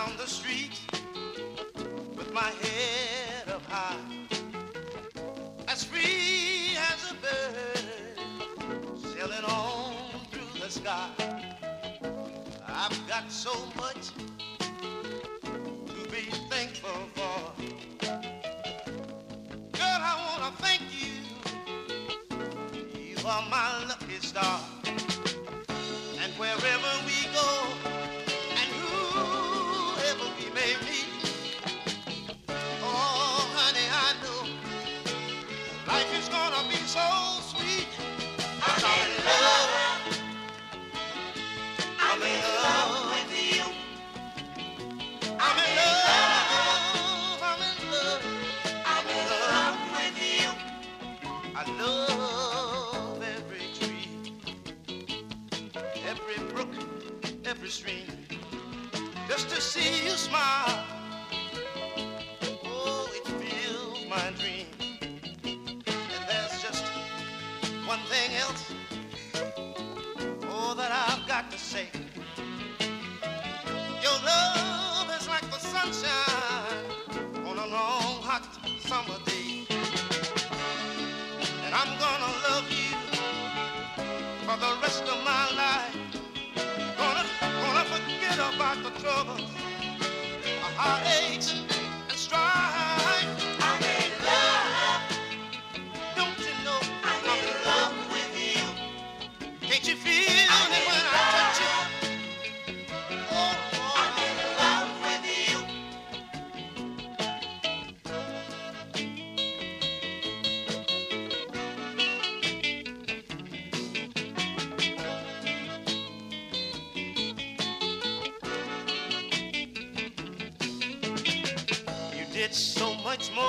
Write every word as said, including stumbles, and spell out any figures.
down the street with my head up high, as free as a bird sailing on through the sky. I've got so much to be thankful for. Girl, I wanna thank you. You are my lucky star. And wherever we go and whoever we may meet, oh honey, I know life is gonna be so sweet. I'm in love. I'm in love with you. I'm in love. I'm in love. I'm in love with you. I love every tree, every brook, every stream, just to see you smile. Oh, it fills my dream. And there's just one thing else, oh, that I've got to say. Your love is like the sunshine on a long, hot summer day. And I'm gonna love you for the rest of my life. Gonna, gonna forget about the troubles, the heartaches, and strife. I'm in love. Don't you know I'm, I'm in love with you? Can't you feel I'm it when I touch you? Oh, oh, I'm in love with you. You did so much more